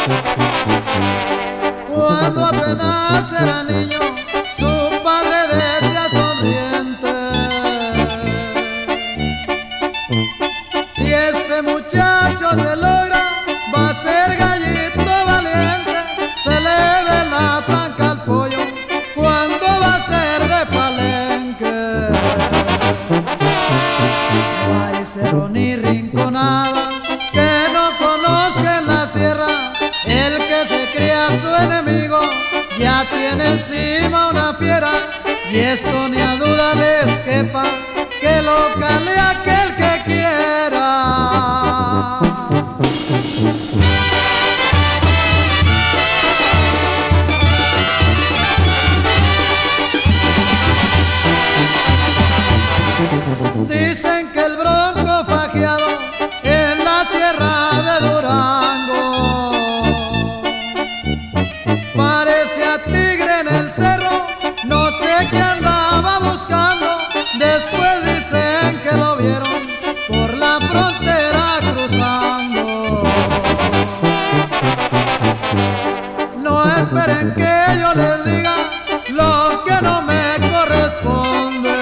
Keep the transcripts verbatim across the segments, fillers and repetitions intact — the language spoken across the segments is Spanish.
Cuando apenas era niño, su padre decía sonriente: si este muchacho se logra, va a ser gallito valiente. Se le ve la zanca al pollo cuando va a ser de palenque. No hay cerro ni rinconada que no conozca en la sierra. El que se cría a su enemigo ya tiene encima una fiera. Y esto ni a duda les quepa, que lo cale aquel que quiera. Dicen que el bronco fajeado en la sierra de Durango parece a tigre en el cerro, no sé qué andaba buscando. Después dicen que lo vieron por la frontera cruzando. No esperen que yo les diga lo que no me corresponde.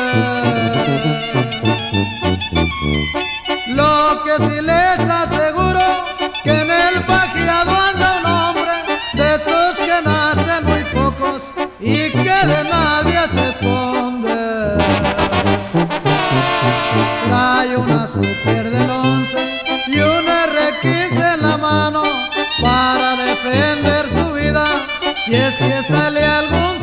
Lo que sí les aseguro, que en el fajeado anda un hombre de esos que nacen muy pocos y que de nadie se esconde. Trae una super del once y un erre quince en la mano para defender su vida si es que sale algún